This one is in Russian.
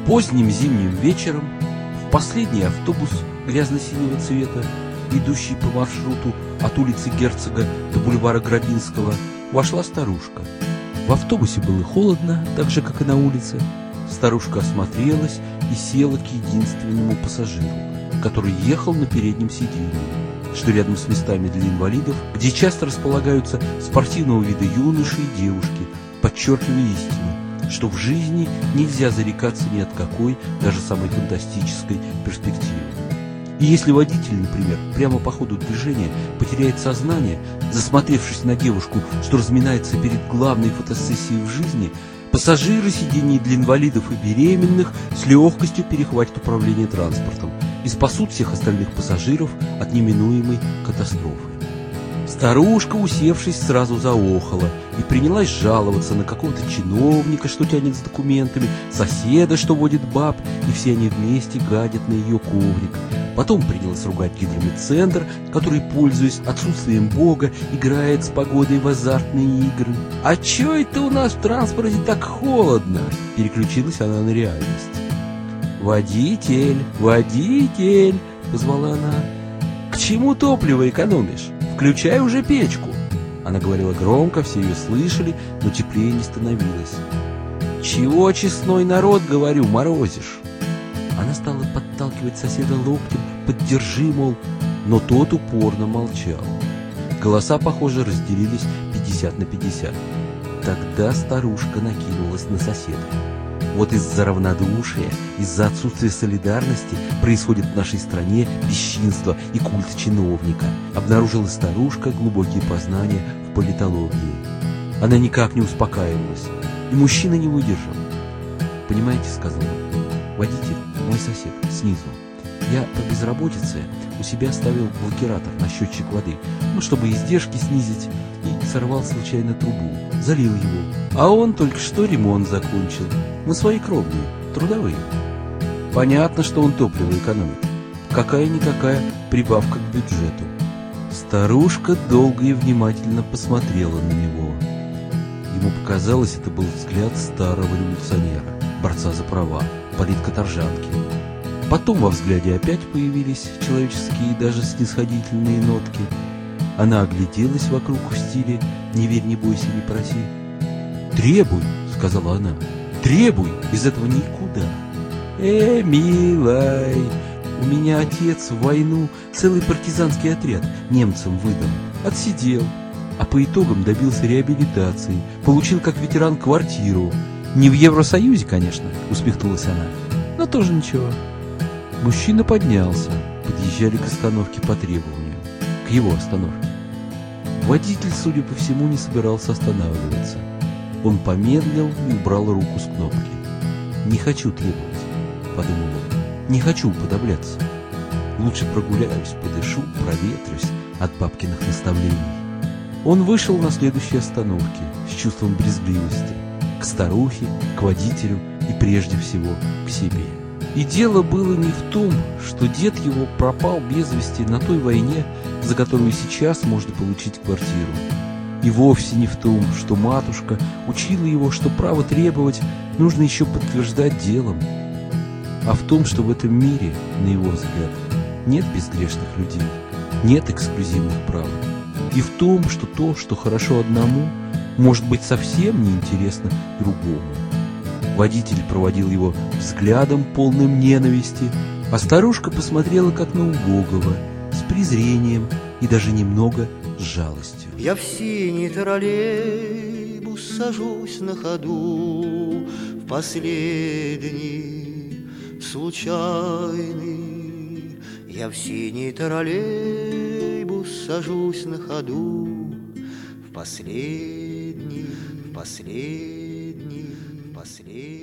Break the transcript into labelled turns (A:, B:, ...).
A: Поздним зимним вечером в последний автобус грязно-синего цвета, идущий по маршруту от улицы Герцога до бульвара Грабинского, вошла старушка. В автобусе было холодно, так же, как и на улице. Старушка осмотрелась и села к единственному пассажиру, который ехал на переднем сиденье, что рядом с местами для инвалидов, где часто располагаются спортивного вида юноши и девушки, подчеркивая истину, что в жизни нельзя зарекаться ни от какой, даже самой фантастической перспективы. И если водитель, например, прямо по ходу движения потеряет сознание, засмотревшись на девушку, что разминается перед главной фотосессией в жизни, пассажиры сидений для инвалидов и беременных с легкостью перехватят управление транспортом и спасут всех остальных пассажиров от неминуемой катастрофы. Старушка, усевшись, сразу заохала и принялась жаловаться на какого-то чиновника, что тянет с документами, соседа, что водит баб, и все они вместе гадят на ее коврик. Потом принялась ругать гидромедцентр, который, пользуясь отсутствием Бога, играет с погодой в азартные игры. «А чё это у нас в транспорте так холодно?» Переключилась она на реальность. «Водитель, водитель!» — позвала она. «К чему топливо экономишь? Включай уже печку!» Она говорила громко, все ее слышали, но теплее не становилось. «Чего, честной народ, говорю, морозишь?» Она стала подталкивать соседа локтем, поддержи, мол, но тот упорно молчал. Голоса, похоже, разделились 50 на 50. Тогда старушка накинулась на соседа. Вот из-за равнодушия, из-за отсутствия солидарности происходит в нашей стране бесчинство и культ чиновника, обнаружила старушка глубокие познания в политологии. Она никак не успокаивалась, и мужчина не выдержал. «Понимаете, — сказал он, — водитель, мой сосед, снизу. Я по безработице у себя ставил блокиратор на счетчик воды, чтобы издержки снизить, и сорвал случайно трубу, залил его. А он только что ремонт закончил. Мы свои кровные, трудовые. Понятно, что он топливо экономит. Какая-никакая прибавка к бюджету». Старушка долго и внимательно посмотрела на него. Ему показалось, это был взгляд старого революционера, борца за права, политкоторжанки. Потом во взгляде опять появились человеческие и даже снисходительные нотки. Она огляделась вокруг в стиле «не верь, не бойся, не проси». «Требуй», — сказала она, — «требуй, из этого никуда». Милай, у меня отец в войну целый партизанский отряд немцам выдал, отсидел, а по итогам добился реабилитации, получил как ветеран квартиру. Не в Евросоюзе, конечно, усмехнулась она, но тоже ничего». Мужчина поднялся, подъезжали к остановке по требованию, к его остановке. Водитель, судя по всему, не собирался останавливаться. Он помедлил и убрал руку с кнопки. «Не хочу требовать», — подумал он, — «не хочу уподобляться. Лучше прогуляюсь, подышу, проветрюсь от бабкиных наставлений». Он вышел на следующей остановке с чувством брезгливости, к старухе, к водителю и прежде всего к себе. И дело было не в том, что дед его пропал без вести на той войне, за которую сейчас можно получить квартиру. И вовсе не в том, что матушка учила его, что право требовать нужно еще подтверждать делом, а в том, что в этом мире, на его взгляд, нет безгрешных людей, нет эксклюзивных прав. И в том, что то, что хорошо одному, может быть совсем неинтересно другому. Водитель проводил его взглядом, полным ненависти, а старушка посмотрела как на убогого, с презрением и даже немного с жалостью.
B: Я в синий троллейбус сажусь на ходу, в последний, случайный. Я в синий троллейбус сажусь на ходу, в последний, в последний, в последний.